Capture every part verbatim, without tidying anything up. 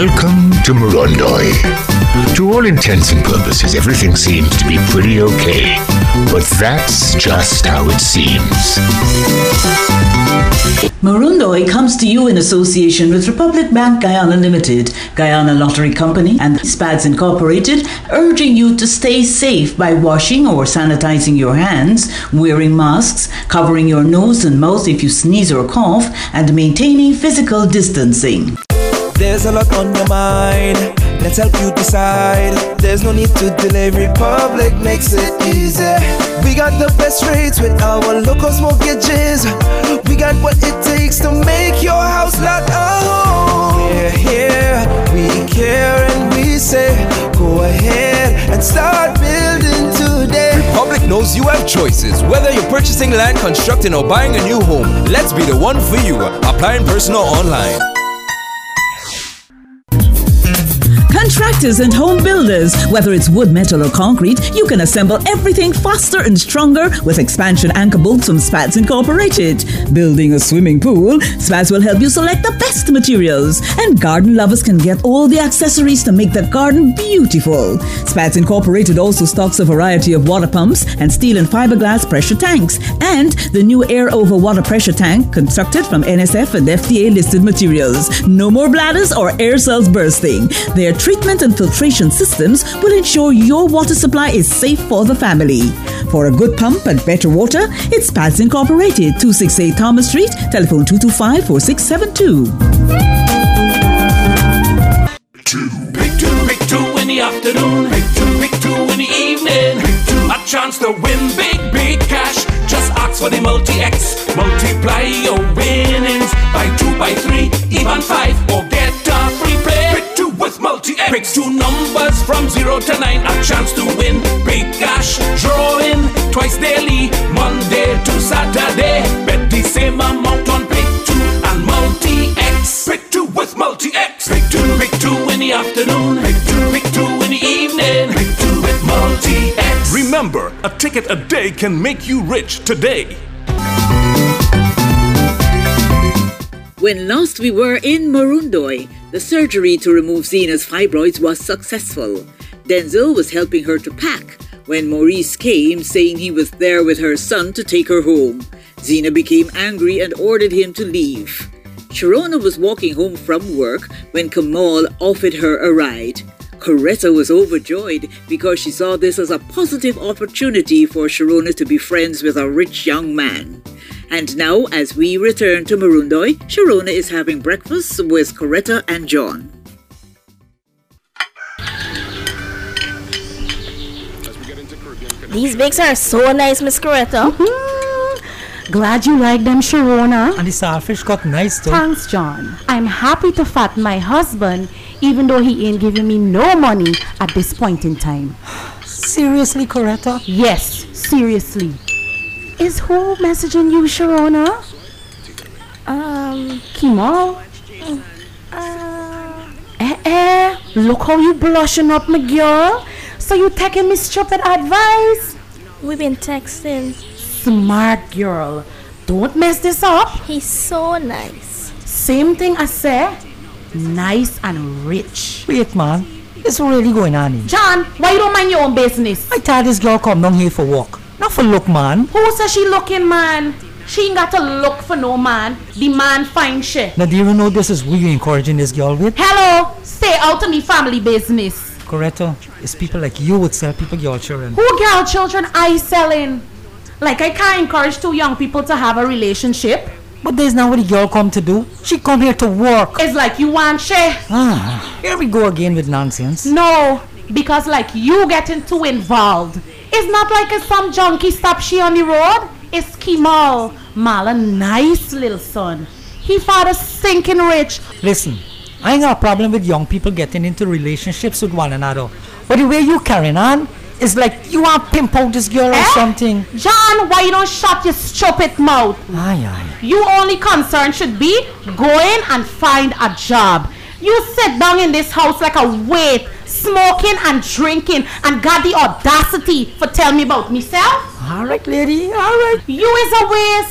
Welcome to Morondoi. To all intents and purposes, everything seems to be pretty okay. But that's just how it seems. Morondoi comes to you in association with Republic Bank Guyana Limited, Guyana Lottery Company, and SPADS Incorporated, urging you to stay safe by washing or sanitizing your hands, wearing masks, covering your nose and mouth if you sneeze or cough, and maintaining physical distancing. There's a lot on your mind, let's help you decide. There's no need to delay, Republic makes it easy. We got the best rates with our low-cost mortgages. We got what it takes to make your house lot a home. We're here, we care and we say, go ahead and start building today. Republic knows you have choices, whether you're purchasing land, constructing or buying a new home. Let's be the one for you. Apply in person or online. Contractors and home builders, whether it's wood, metal or concrete, you can assemble everything faster and stronger with expansion anchor bolts from SPADS Incorporated. Building a swimming pool, SPADS will help you select the best materials, and garden lovers can get all the accessories to make the garden beautiful. SPADS Incorporated also stocks a variety of water pumps and steel and fiberglass pressure tanks, and the new air over water pressure tank constructed from N S F and F D A listed materials. No more bladders or air cells bursting. Their treatment and filtration systems will ensure your water supply is safe for the family. For a good pump and better water, it's SPADS Incorporated, two sixty-eight Thomas Street, telephone two two five, four six seven two. Two. Pick two, pick two in the afternoon, pick two, pick two in the evening, pick two. A chance to win big, big cash. Just ask for the multi-X. Multiply your winnings by two, by three, even five, or get a free play. Pick two with multi-X. Pick two numbers from zero to nine. A chance to win big cash. Drawing twice daily, Monday to Saturday. Bet the same amount on pick two and multi-X. Pick two with multi-X. Pick two, pick two in the afternoon. Pick two, pick two in the evening. Pick two with multi-X. Remember, a ticket a day can make you rich today. When last we were in Morondoi, the surgery to remove Zena's fibroids was successful. Denzel was helping her to pack when Maurice came saying he was there with her son to take her home. Zena became angry and ordered him to leave. Sharona was walking home from work when Kamal offered her a ride. Coretta was overjoyed because she saw this as a positive opportunity for Sharona to be friends with a rich young man. And now, as we return to Morondoi, Sharona is having breakfast with Coretta and John. These bakes are so nice, Miss Coretta. Mm-hmm. Glad you like them, Sharona. And the saltfish got nice too. Thanks, John. I'm happy to fatten my husband, even though he ain't giving me no money at this point in time. Seriously, Coretta? Yes, seriously. Is who messaging you, Sharona? Um, Kimo? Uh, eh, eh, look how you blushing up, my girl. So you taking me stupid advice? We've been texting. Smart girl. Don't mess this up. He's so nice. Same thing I say. Nice and rich. Wait, man. What's really going on here? John, why you don't mind your own business? I thought this girl come down here for walk. Not for look, man. Who says she looking, man? She ain't got to look for no man. The man find shit. Now, do you know this is who you encouraging this girl with? Hello, stay out of me family business. Coretta, it's people like you would sell people girl children. Who girl children I selling? Like I can't encourage two young people to have a relationship. But there's not what the girl come to do. She come here to work. It's like you want shit. Ah, here we go again with nonsense. No, because like you getting too involved. It's not like it's some junkie stop she on the road. It's Kemal, Mal, a nice little son. He father stinking rich. Listen, I ain't got a problem with young people getting into relationships with one another. But the way you carrying on, it's like you want to pimp out this girl eh? or something. John, why you don't shut your stupid mouth? Aye, aye. You only concern should be going and find a job. You sit down in this house like a weight, smoking and drinking, and got the audacity for tell me about myself? All right, lady, all right. You is a waste.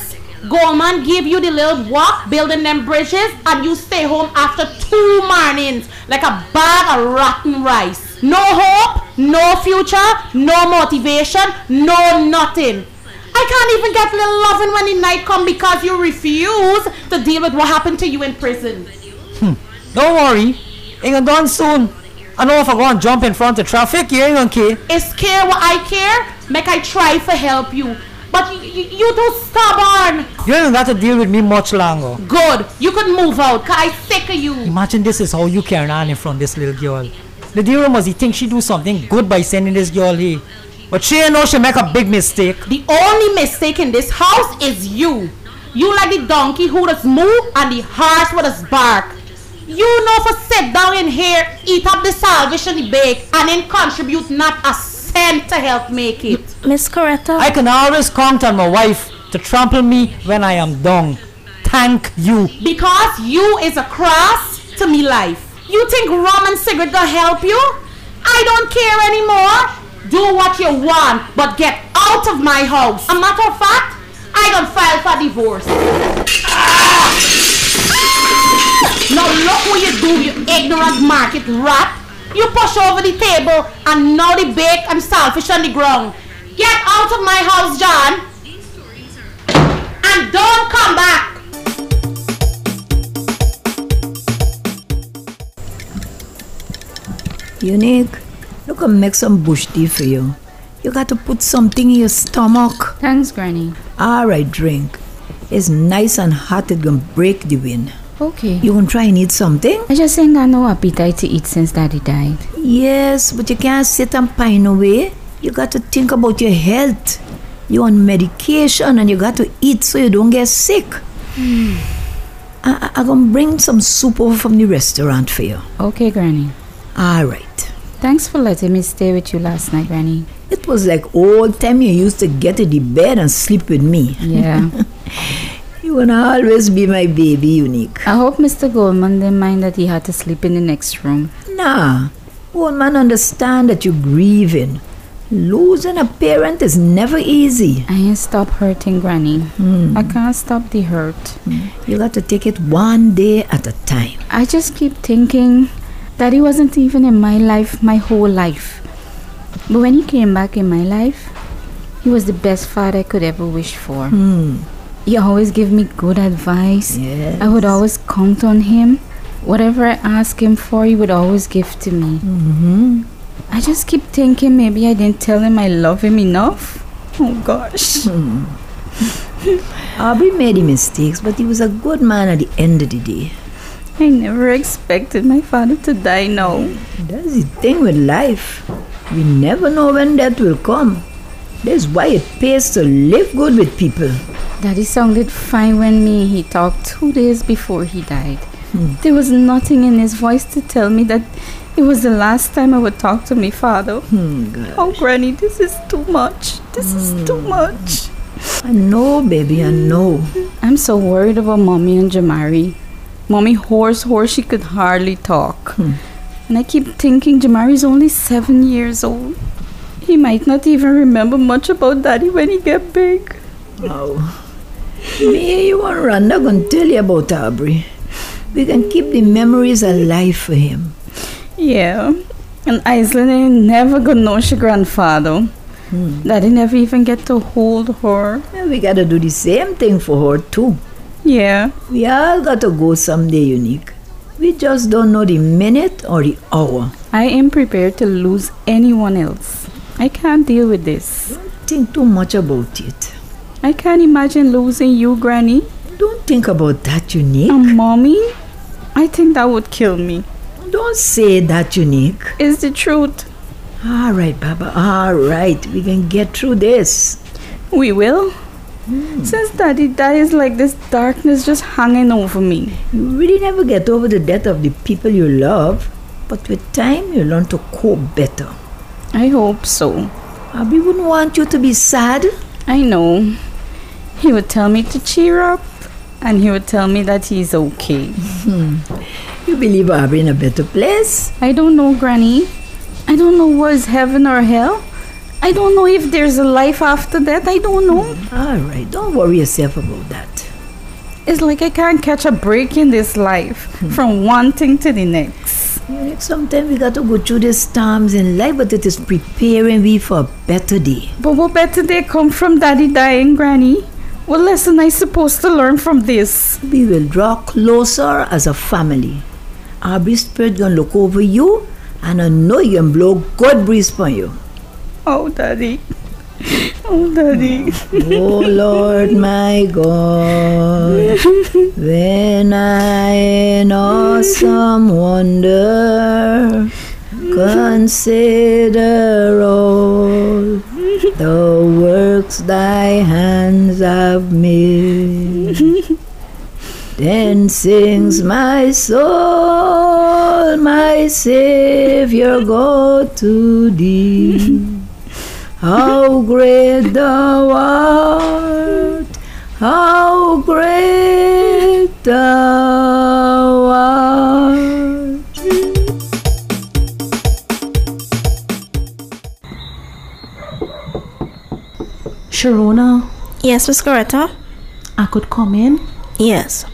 Goldman gave you the little walk, building them bridges, and you stay home after two mornings like a bag of rotten rice. No hope, no future, no motivation, no nothing. I can't even get little loving when the night come because you refuse to deal with what happened to you in prison. Hmm. Don't worry, it gonna done soon. I know if I go and jump in front of traffic, you ain't gonna care. It's care what I care, make I try to help you. But you, you, you too stubborn. You ain't got to deal with me much longer. Good, you could move out, cause I sick of you. Imagine this is how you carry on in front of this little girl. The deal was he think she do something good by sending this girl here. But she ain't know she make a big mistake. The only mistake in this house is you. You like the donkey who does move and the horse who does bark. You know for sit down in here, eat up the salvation the bake, and then contribute not a cent to help make it. Miss Coretta, I can always count on my wife to trample me when I am down. Thank you. Because you is a cross to me life. You think rum and cigarette gonna help you? I don't care anymore. Do what you want, but get out of my house. A matter of fact, I gonna file for divorce. Ah! Now look what you do, you ignorant market rat. You push over the table and now the bake and saltfish on the ground. Get out of my house, John. And don't come back. Unique, look, I'll make some bush tea for you. You got to put something in your stomach. Thanks, Granny. All right, drink. It's nice and hot, it gonna break the wind. Okay. You gonna try and eat something? I just ain't got no appetite to eat since Daddy died. Yes, but you can't sit and pine away. You got to think about your health. You're on medication and you got to eat so you don't get sick. Hmm. I- I'm gonna bring some soup over from the restaurant for you. Okay, Granny. All right. Thanks for letting me stay with you last night, Granny. It was like old time you used to get to the bed and sleep with me. Yeah. You wanna always be my baby, Unique. I hope Mister Goldman didn't mind that he had to sleep in the next room. Nah. Old man understand that you're grieving. Losing a parent is never easy. I ain't stop hurting, Granny. Hmm. I can't stop the hurt. Hmm. You got to take it one day at a time. I just keep thinking that he wasn't even in my life my whole life. But when he came back in my life, he was the best father I could ever wish for. Hmm. He always gave me good advice. Yes. I would always count on him. Whatever I asked him for, he would always give to me. Mm-hmm. I just keep thinking maybe I didn't tell him I love him enough. Oh gosh. Hmm. Aubrey made mistakes, but he was a good man at the end of the day. I never expected my father to die now. That's the thing with life. We never know when death will come. That's why it pays to live good with people. Daddy sounded fine when me he talked two days before he died. Hmm. There was nothing in his voice to tell me that it was the last time I would talk to my father. Hmm, oh, Granny, this is too much. This hmm. is too much. I know, baby, I know. I'm so worried about Mommy and Jamari. Mommy hoarse, hoarse, she could hardly talk. Hmm. And I keep thinking Jamari's only seven years old. He might not even remember much about Daddy when he get big. Oh. Me, you and Rhonda gonna tell you about Aubrey. We can keep the memories alive for him. Yeah. And Aislinn ain't never gonna know she grandfather. Hmm. Daddy never even get to hold her. Yeah, we gotta do the same thing for her too. Yeah. We all gotta go someday, Unique. We just don't know the minute or the hour. I am prepared to lose anyone else. I can't deal with this. Don't think too much about it. I can't imagine losing you, Granny. Don't think about that, Unique. And Mommy? I think that would kill me. Don't say that, Unique. It's the truth. All right, Baba. All right. We can get through this. We will. Hmm. Since Daddy died, it's like this darkness just hanging over me. You really never get over the death of the people you love. But with time, you learn to cope better. I hope so. Abby wouldn't want you to be sad. I know. He would tell me to cheer up. And he would tell me that he's okay. Hmm. You believe Aubrey in a better place? I don't know, Granny. I don't know what is heaven or hell. I don't know if there's a life after that. I don't know. All right, don't worry yourself about that. It's like I can't catch a break in this life hmm. from one thing to the next. Yeah, sometimes we got to go through these storms in life, but it is preparing we for a better day. But what better day come from Daddy dying, Granny? What lesson I supposed to learn from this? We will draw closer as a family. Our breeze spirit gonna look over you, and I know you can blow good breeze for you. Oh, Daddy. Oh, Daddy. Oh, Lord, my God. When I in awesome wonder consider all the works thy hands have made, then sings my soul, my Savior, God to thee. How great thou art, how great thou art. Sharona? Yes, Miss Coretta? I could come in? Yes.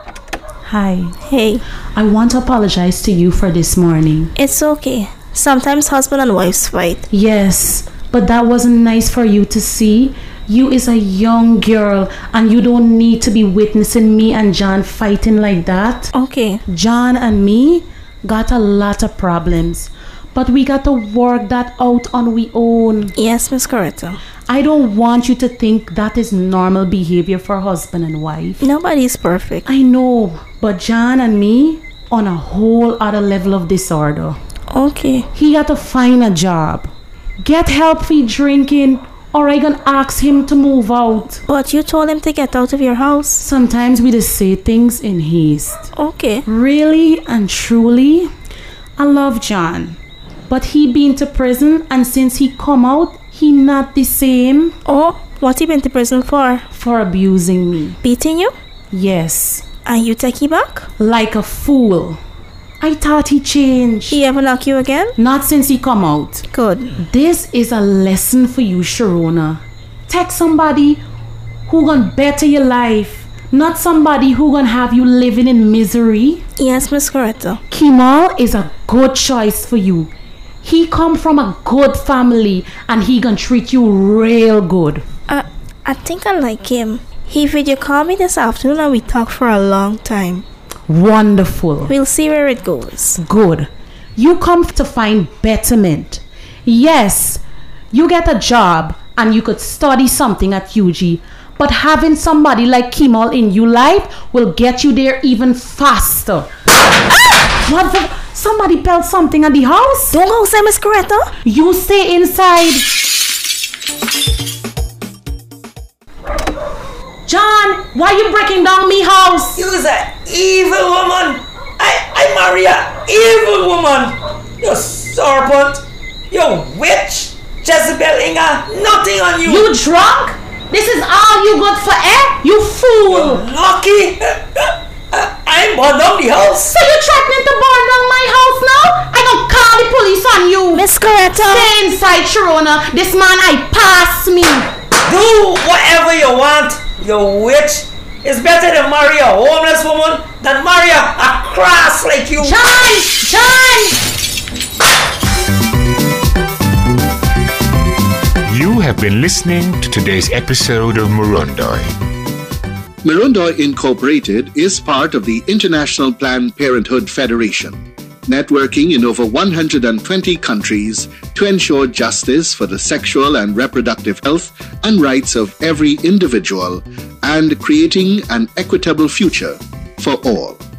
Hi. Hey. I want to apologize to you for this morning. It's okay. Sometimes husband and wives fight. Yes, but that wasn't nice for you to see. You is a young girl and you don't need to be witnessing me and John fighting like that. Okay. John and me got a lot of problems, but we got to work that out on we own. Yes, Miss Coretta. I don't want you to think that is normal behavior for husband and wife. Nobody's perfect. I know, but John and me on a whole other level of disorder. Okay. He got to find a job, get help for drinking, or I gonna ask him to move out. But you told him to get out of your house. Sometimes we just say things in haste. Okay. Really and truly, I love John, but he been to prison, and since he come out, he not the same. Oh, what he been to prison for? For abusing me. Beating you? Yes. And you take him back? Like a fool. I thought he changed. He ever knock you again? Not since he come out. Good. This is a lesson for you, Sharona. Take somebody who gonna better your life, not somebody who gonna have you living in misery. Yes, Miss Coretta. Kemal is a good choice for you. He come from a good family and he gonna treat you real good. Uh, I think I like him. He video called me this afternoon and we talked for a long time. Wonderful. We'll see where it goes. Good. You come to find betterment. Yes, you get a job and you could study something at U G, but having somebody like Kemal in your life will get you there even faster. Ah! What the? Somebody pelled something at the house? Don't go outside, Miss Coretta. You stay inside. John, why you breaking down me house? You's an evil woman. I, I marry a evil woman. You serpent. You witch. Jezebel Inga. Nothing on you. You drunk? This is all you got for air? You fool. You're lucky. I'm burn down the house. So you threatening to burn down my house now? I gonna call the police on you. Miss Coretta. Stay inside, Sharona. This man I pass me. Do whatever you want, you witch. It's better to marry a homeless woman than marry a, a cross like you. John! John! You have been listening to today's episode of Murundoi. Murundoi Incorporated is part of the International Planned Parenthood Federation, networking in over one hundred twenty countries to ensure justice for the sexual and reproductive health and rights of every individual and creating an equitable future for all.